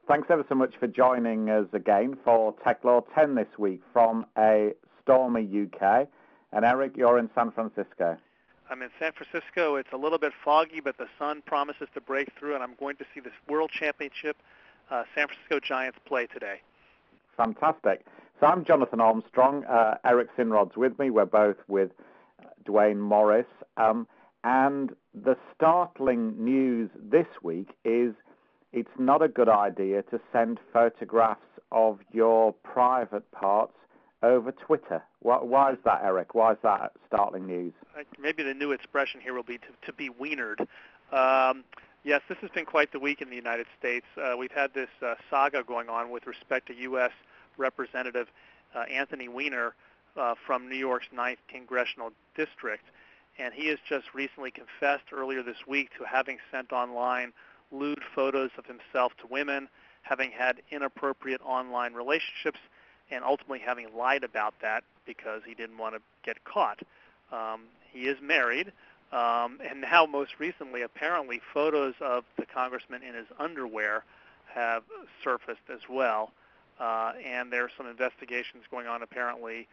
Thanks ever so much for joining us again for Tech Law 10 this week from a stormy UK. And Eric, you're in San Francisco. I'm in San Francisco. It's a little bit foggy, but the sun promises to break through, and I'm going to see this World Championship San Francisco Giants play today. Fantastic. So I'm Jonathan Armstrong. Eric Sinrod's with me. We're both with Dwayne Morris. And the startling news this week is it's not a good idea to send photographs of your private parts over Twitter. Why is that, Eric? Why is that startling news? Maybe the new expression here will be to be wienered. Yes, this has been quite the week in the United States. We've had this saga going on with respect to U.S. Representative Anthony Weiner from New York's 9th Congressional District. And he has just recently confessed earlier this week to having sent online lewd photos of himself to women, having had inappropriate online relationships, and ultimately having lied about that because he didn't want to get caught. He is married, and now most recently, apparently, photos of the congressman in his underwear have surfaced as well. And there are some investigations going on, apparently.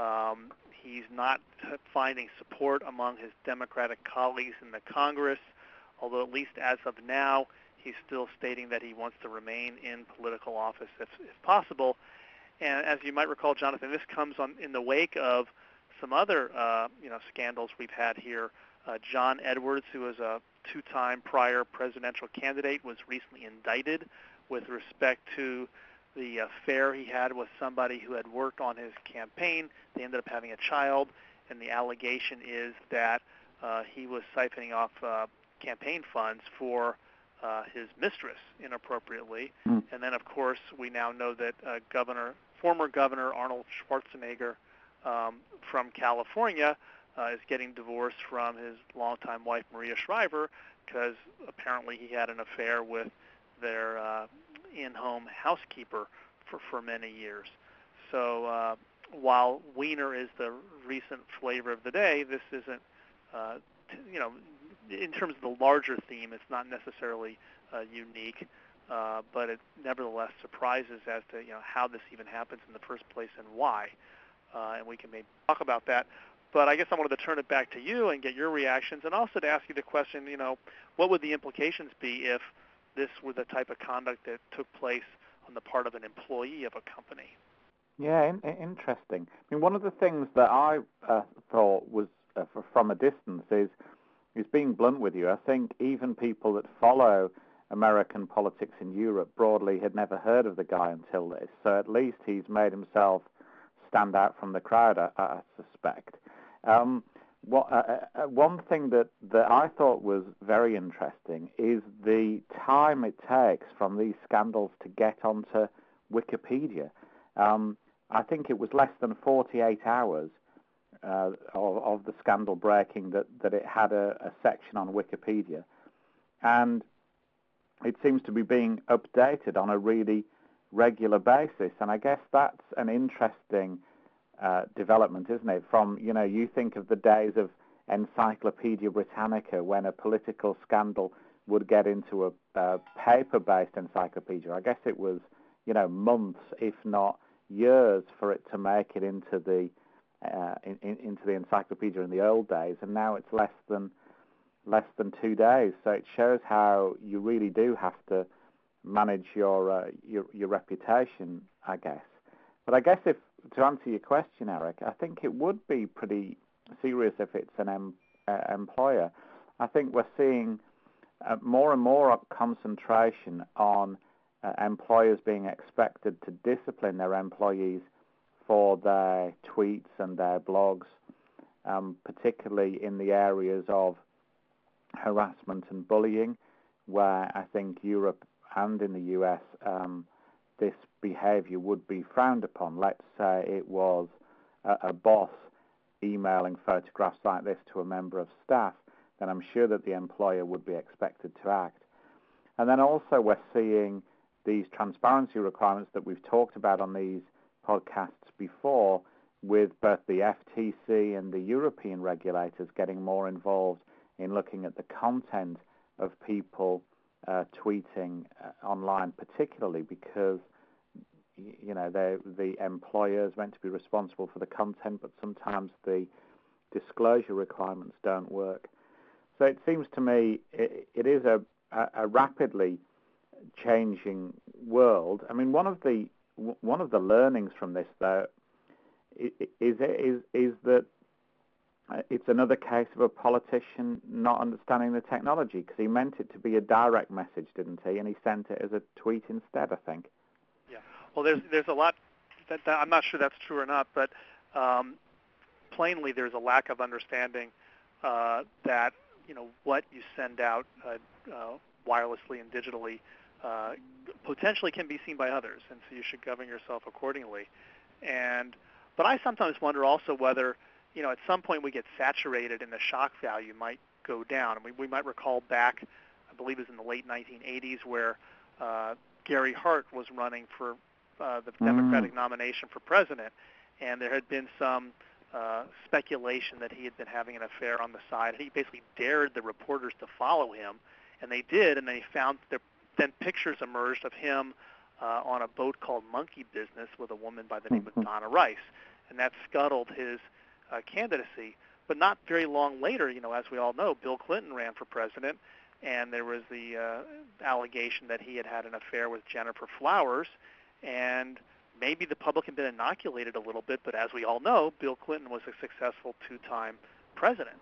He's not finding support among his Democratic colleagues in the Congress, although at least as of now, he's still stating that he wants to remain in political office if possible. And as you might recall, Jonathan, this comes in the wake of some other scandals we've had here. John Edwards, who was a two-time prior presidential candidate, was recently indicted with respect to the affair he had with somebody who had worked on his campaign. They ended up having a child, and the allegation is that he was siphoning off campaign funds for his mistress inappropriately. And then, of course, we now know that former Governor Arnold Schwarzenegger from California is getting divorced from his longtime wife, Maria Shriver, because apparently he had an affair with their in-home housekeeper for many years. So while Weiner is the recent flavor of the day, this isn't, in terms of the larger theme, it's not necessarily unique, but it nevertheless surprises as to how this even happens in the first place and why. And we can maybe talk about that. But I guess I wanted to turn it back to you and get your reactions, and also to ask you the question, what would the implications be if this were the type of conduct that took place on the part of an employee of a company? Yeah, interesting. I mean, one of the things that I thought was from a distance is being blunt with you. I think even people that follow American politics in Europe broadly had never heard of the guy until this. So at least he's made himself stand out from the crowd, I suspect. One thing that I thought was very interesting is the time it takes from these scandals to get onto Wikipedia. I think it was less than 48 hours of the scandal breaking that it had a section on Wikipedia. And it seems to be being updated on a really regular basis. And I guess that's an interesting development, isn't it? From, you think of the days of Encyclopedia Britannica when a political scandal would get into a paper-based encyclopedia. I guess it was, months, if not years, for it to make it into the encyclopedia in the old days, and now it's less than 2 days. So it shows how you really do have to manage your reputation, I guess. But I guess to answer your question, Eric, I think it would be pretty serious if it's an employer. I think we're seeing more and more concentration on employers being expected to discipline their employees for their tweets and their blogs, particularly in the areas of harassment and bullying, where I think Europe and in the US this behavior would be frowned upon. Let's say it was a boss emailing photographs like this to a member of staff, then I'm sure that the employer would be expected to act. And then also we're seeing these transparency requirements that we've talked about on these podcasts before, with both the FTC and the European regulators getting more involved in looking at the content of people tweeting online, particularly because the employer is meant to be responsible for the content, but sometimes the disclosure requirements don't work. So it seems to me it is a rapidly changing world. I mean, one of the learnings from this, though, is that it's another case of a politician not understanding the technology, because he meant it to be a direct message, didn't he? And he sent it as a tweet instead, I think. Yeah. Well, there's a lot that I'm not sure that's true or not, but plainly there's a lack of understanding that what you send out wirelessly and digitally potentially can be seen by others, and so you should govern yourself accordingly. But I sometimes wonder also whether at some point we get saturated and the shock value might go down. I mean, we might recall back, I believe it was in the late 1980s, where Gary Hart was running for the Democratic nomination for president, and there had been some speculation that he had been having an affair on the side. He basically dared the reporters to follow him, and they did, and they found then pictures emerged of him on a boat called Monkey Business with a woman by the name of Donna Rice, and that scuttled his candidacy. But not very long later, as we all know, Bill Clinton ran for president, and there was the allegation that he had had an affair with Jennifer Flowers, and maybe the public had been inoculated a little bit, but as we all know, Bill Clinton was a successful two-time president.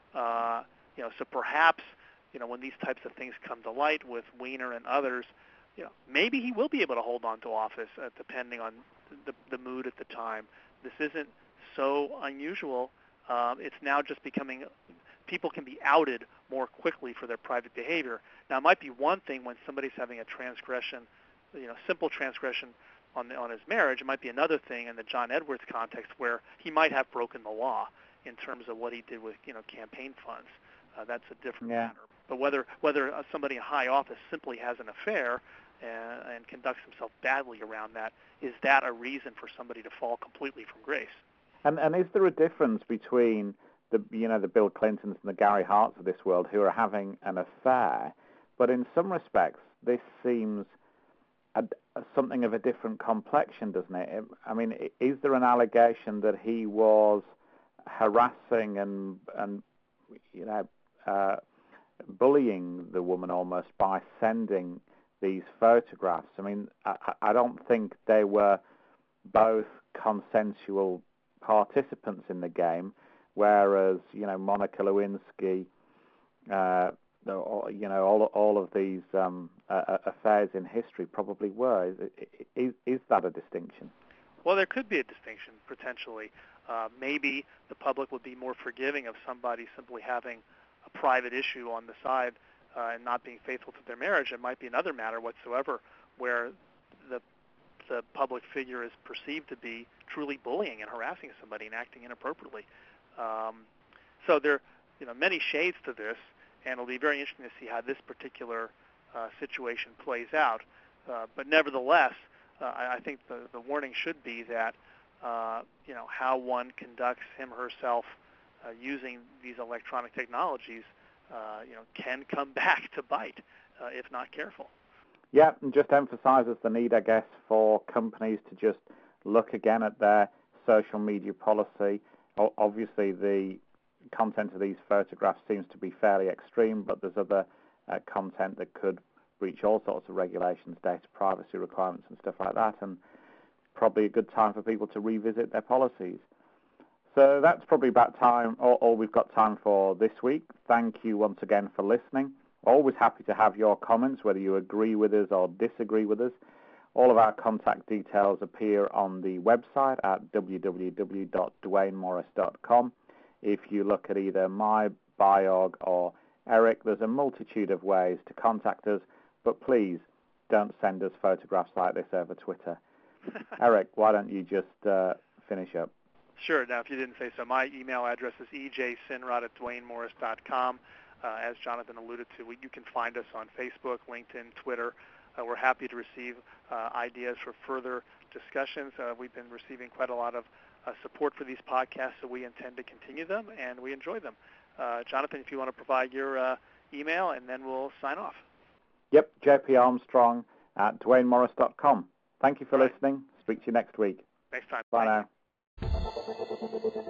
So perhaps, when these types of things come to light with Weiner and others, maybe he will be able to hold on to office depending on the mood at the time. This isn't so unusual. It's now just becoming, people can be outed more quickly for their private behavior. Now, it might be one thing when somebody's having a transgression, simple transgression on his marriage. It might be another thing in the John Edwards context where he might have broken the law in terms of what he did with campaign funds. That's a different matter. But whether somebody in high office simply has an affair and conducts himself badly around that, is that a reason for somebody to fall completely from grace? And is there a difference between the Bill Clintons and the Gary Harts of this world who are having an affair, but in some respects this seems something of a different complexion, doesn't it? I mean, is there an allegation that he was harassing and bullying the woman almost by sending these photographs? I mean, I don't think they were both consensual participants in the game, whereas Monica Lewinsky, all of these affairs in history probably were. Is that a distinction? Well, there could be a distinction potentially. Maybe the public would be more forgiving of somebody simply having a private issue on the side and not being faithful to their marriage. It might be another matter whatsoever where the public figure is perceived to be truly bullying and harassing somebody and acting inappropriately. So there are many shades to this, and it'll be very interesting to see how this particular situation plays out. But nevertheless, I think the warning should be that how one conducts him or herself using these electronic technologies can come back to bite if not careful. Yeah, and just emphasises the need, I guess, for companies to just look again at their social media policy. Obviously, the content of these photographs seems to be fairly extreme, but there's other content that could breach all sorts of regulations, data privacy requirements and stuff like that, and probably a good time for people to revisit their policies. So that's probably about time, all we've got time for this week. Thank you once again for listening. Always happy to have your comments, whether you agree with us or disagree with us. All of our contact details appear on the website at www.dwaynemorris.com. If you look at either my Biog or Eric, there's a multitude of ways to contact us, but please don't send us photographs like this over Twitter. Eric, why don't you just finish up? Sure. Now, if you didn't say so, my email address is ejsinrod@dwaynemorris.com. As Jonathan alluded to, you can find us on Facebook, LinkedIn, Twitter. We're happy to receive ideas for further discussions. We've been receiving quite a lot of support for these podcasts, so we intend to continue them, and we enjoy them. Jonathan, if you want to provide your email, and then we'll sign off. Yep, JP Armstrong at DwayneMorris.com. Thank you for listening. Speak to you next week. Next time. Bye now.